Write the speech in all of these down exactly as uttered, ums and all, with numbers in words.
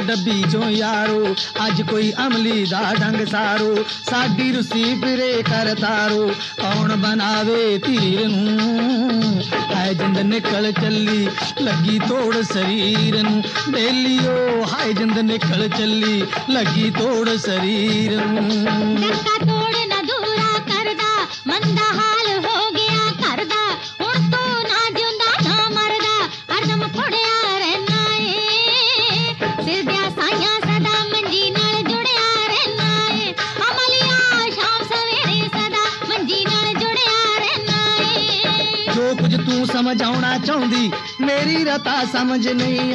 ਡੱਬੀ ਚੋਂ ਯਾਰੋ ਅੱਜ ਕੋਈ ਅਮਲੀ ਦਾ ਡੰਗ ਸਾਰੋ ਸਾਡੀ ਰੁੱਸੀ ਫਿਰੇ ਕਰ ਤਾਰੋ ਕੌਣ ਬਣਾਵੇ ਧੀਰ ਨੂੰ ਹਾਏ ਜਿੰਦ ਨਿਕਲ ਚੱਲੀ ਲੱਗੀ ਤੋੜ ਸਰੀਰ ਨੂੰ ਬੇਲੀਓ ਹਾਏ ਜਿੰਦ ਨਿਕਲ ਚੱਲੀ ਲੱਗੀ ਤੋੜ ਸਰੀਰ ਨੂੰ ਡੰਕਾ ਤੋੜ ਨਾ ਦੂਰਾ ਕਰਦਾ ਮੰਦਾ ਹਾਲ ਹੋ ਗਿਆ ਘਰ ਦਾ ਹੁਣ ਤੂੰ ਨਾ ਜਿਉਂਦਾ ਨਾ ਮਰਦਾ ਹਰਦਮ ਫੜਿਆ ਰਹਿਣਾ ਏ ਸਿਰ ਦਿਆ ਸਾਈਆਂ ਸਦਾ ਮੰਜੀ ਨਾਲ ਜੁੜਿਆ ਰਹਿਣਾ ਏ ਅਮਲੀਆ ਸ਼ਾਮ ਸਵੇਰੇ ਸਦਾ ਮੰਜੀ ਨਾਲ ਜੁੜਿਆ ਰਹਿਣਾ ਏ ਜੋ ਕੁਝ ਤੂੰ ਸਮਝਾਉਣਾ ਚਾਹੁੰਦੀ ਮੇਰੀ ਰਤਾ ਸਮਝ ਨਹੀਂ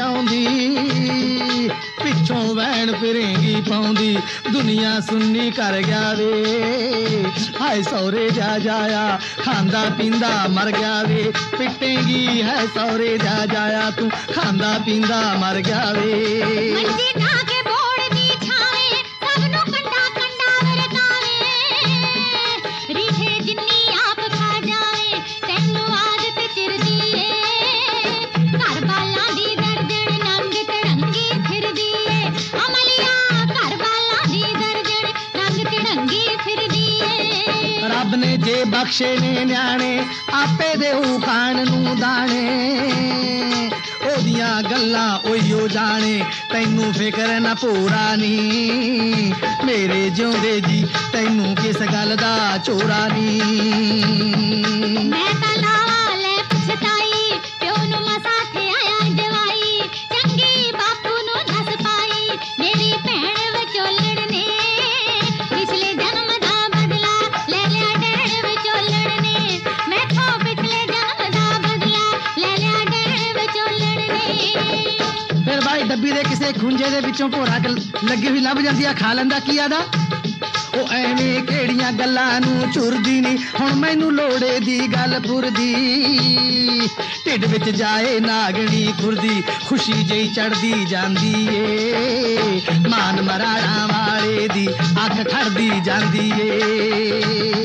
ਆਉਂਦੀ ਪਿੱਛੋਂ ਵੈਣ ਫਿਰੇਂਗੀ ਪਾਉਂਦੀ ਦੁਨੀਆ ਸੁੰਨੀ ਕਰ ਗਿਆ ਵੇ ਹਾਏ ਸੌਰੇ ਜਾ ਜਾਇਆ ਖਾਂਦਾ ਪੀਂਦਾ ਮਰ ਗਿਆ ਵੇ ਪਿੱਟੇਂਗੀ ਹੈ ਸੌਰੇ ਜਾ ਜਾਇਆ ਤੂੰ ਖਾਂਦਾ ਪੀਂਦਾ ਮਰ ਗਿਆ ਵੇ ਮੰਜੀ ਢਾ ਕੇ ਬੋੜ ਦੀ ਛਾਵੇਂ ਸਭ ਨੂੰ ਕੰਡਾ ਕੰਡਾ ਵਰਤਾਵੇ ਰੀਠੇ ਜਿੰਨੀ ਆਪ ਖਾ ਜਾਵੇ ਤੈਨੂੰ ਆਦਤ ਚਿਰਦੀ ਏ ਘਰ ਬਾਲਾਂ ਦੀ ਦਰਜਣ ਨੰਗ ਤੜੰਗੀ ਫਿਰਦੀ ਏ ਅਮਲੀਆ ਘਰ ਬਾਲਾਂ ਦੀ ਦਰਜਣ ਨੰਗ ਤੜੰਗੀ ਫਿਰਦੀ ਏ ਰੱਬ ਨੇ ਜੇ ਬਖਸ਼ੇ ਨੇ ਨਿਆਣੇ ਆਪੇ ਦੇਊ ਖਾਣ ਨੂੰ ਦਾਣੇ ਉਹਦੀਆਂ ਗੱਲਾਂ ਉਹੀਓ ਜਾਣੇ ਤੈਨੂੰ ਫਿਕਰ ਨਾ ਪੂਰਾ ਨੀ ਮੇਰੇ ਜਿਉਂਦੇ ਜੀ ਤੈਨੂੰ ਕਿਸ ਗੱਲ ਦਾ ਚੋਰਾ ਨੀ ਮੈਂ ਤਾਂ ਲਾਵਾ ਲੈ ਪਛਤਾਈ ਪਿਓ ਨੂੰ ਮਸਾ ਥੇ ਆਇਆ ਜਵਾਈ ਚੰਗੀ ਬਾਪੂ ਨੂੰ ਨਸ ਪਾਈ ਮੇਰੀ ਭੈਣ ਵਿਚੋਲਣ ਨੇ ਪਿਛਲੇ ਜਨਮ ਦਾ ਬਦਲਾ ਲੈ ਲਿਆ ਡੈਣ ਵਿਚੋਲਣ ਨੇ ਮੈਥੋਂ ਪਿਛਲੇ ਜਨਮ ਦਾ ਬਦਲਾ ਲੈ ਲਿਆ ਡੈਣ ਵਿਚੋਲਣ ਨੇ ਫਿਰ ਭਾਈ ਡੱਬੀ ਦੇ ਕਿਸੇ ਖੁੰਝੇ ਦੇ ਵਿੱਚੋਂ ਭੋਰਾ ਕ- ਲੱਗੀ ਹੋਈ ਲੱਭ ਜਾਂਦੀ ਆ ਖਾ ਲੈਂਦਾ ਕੀ ਆਦਾ ਉਹ ਐਵੇਂ ਕਿਹੜੀਆਂ ਗੱਲਾਂ ਨੂੰ ਚੁਰਦੀ ਨਹੀਂ ਹੁਣ ਮੈਨੂੰ ਲੋੜੇ ਦੀ ਗੱਲ ਪੁਰਦੀ ਢਿੱਡ ਵਿੱਚ ਜਾਏ ਨਾਗਣੀ ਖੁਰਦੀ ਖੁਸ਼ੀ ਜਈ ਚੜਦੀ ਜਾਂਦੀ ਏ ਮਾਨ ਮਰਾੜਾਂ ਵਾਲੇ ਦੀ ਅੱਖ ਖੜਦੀ ਜਾਂਦੀ ਏ